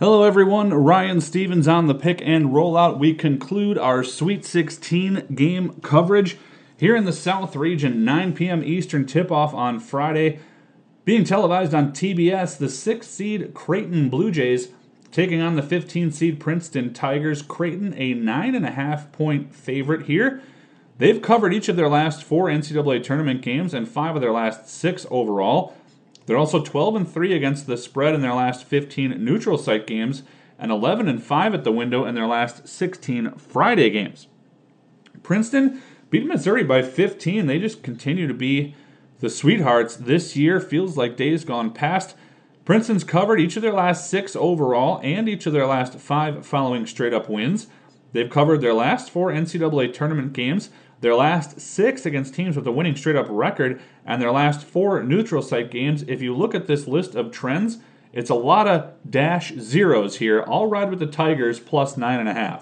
Hello everyone, Ryan Stevens on the pick and rollout. We conclude our Sweet 16 game coverage here in the South region, 9 p.m. Eastern tip-off on Friday. Being televised on TBS, the 6th seed Creighton Blue Jays taking on the 15th seed Princeton Tigers. Creighton a 9.5-point favorite here. They've covered each of their last 4 NCAA tournament games and 5 of their last 6 overall. They're also 12-3 against the spread in their last 15 neutral site games and 11-5 at the window in their last 16 Friday games. Princeton beat Missouri by 15. They just continue to be the sweethearts this year. Feels like days gone past. Princeton's covered each of their last 6 overall and each of their last 5 following straight-up wins. They've covered their last 4 NCAA tournament games, their last 6 against teams with a winning straight-up record, and their last 4 neutral site games. If you look at this list of trends, it's a lot of dash zeros here. I'll ride with the Tigers plus 9.5.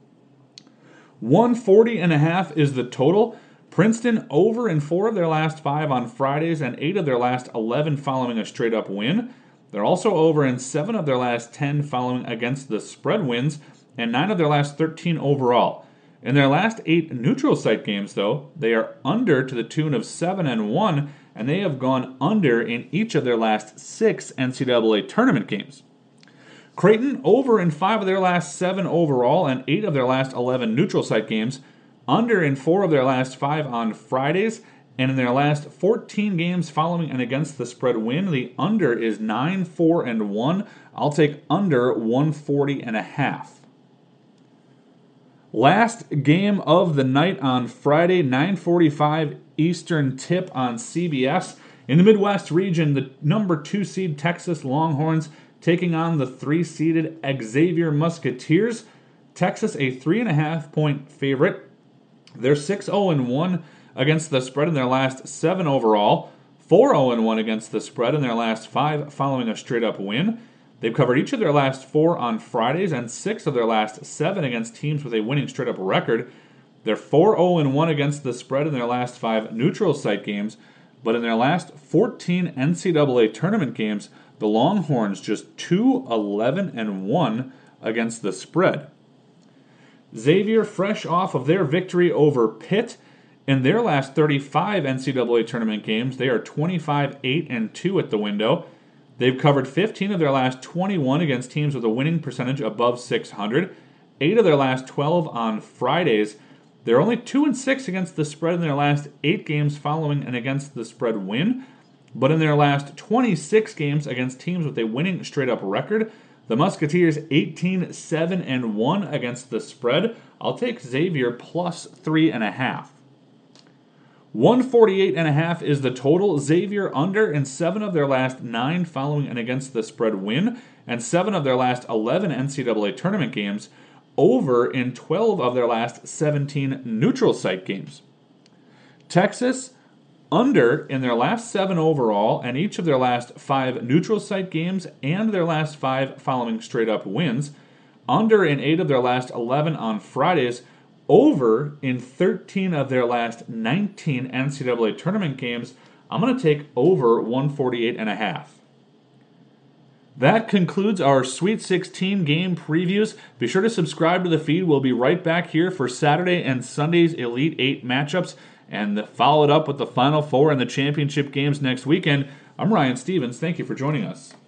140.5 is the total. Princeton over in 4 of their last 5 on Fridays and 8 of their last 11 following a straight-up win. They're also over in 7 of their last 10 following against the spread wins and 9 of their last 13 overall. In their last 8 neutral site games, though, they are under to the tune of 7-1, and they have gone under in each of their last 6 NCAA tournament games. Creighton over in 5 of their last 7 overall and 8 of their last 11 neutral site games, under in 4 of their last 5 on Fridays, and in their last 14 games following an against the spread win, the under is 9-4-1. I'll take under 140.5. Last game of the night on Friday, 9:45 Eastern tip on CBS. In the Midwest region, the number 2 seed Texas Longhorns taking on the 3-seeded Xavier Musketeers. Texas a 3.5-point favorite. They're 6-0-1 against the spread in their last 7 overall, 4-0-1 against the spread in their last 5 following a straight-up win. They've covered each of their last 4 on Fridays and 6 of their last 7 against teams with a winning straight-up record. They're 4-0-1 against the spread in their last 5 neutral site games, but in their last 14 NCAA tournament games, the Longhorns just 2-11-1 against the spread. Xavier, fresh off of their victory over Pitt, in their last 35 NCAA tournament games, they are 25-8-2 at the window. They've covered 15 of their last 21 against teams with a winning percentage above 600, 8 of their last 12 on Fridays. They're only 2-6 against the spread in their last 8 games following an against the spread win, but in their last 26 games against teams with a winning straight-up record, the Musketeers 18-7-1 against the spread. I'll take Xavier plus 3.5. 148.5 is the total. Xavier under in 7 of their last 9 following an against the spread win, and 7 of their last 11 NCAA tournament games, over in 12 of their last 17 neutral site games. Texas under in their last 7 overall and each of their last 5 neutral site games and their last 5 following straight-up wins, under in 8 of their last 11 on Fridays, over in 13 of their last 19 NCAA tournament games. I'm going to take over 148.5. That concludes our Sweet 16 game previews. Be sure to subscribe to the feed. We'll be right back here for Saturday and Sunday's Elite 8 matchups and follow it up with the Final Four and the championship games next weekend. I'm Ryan Stevens. Thank you for joining us.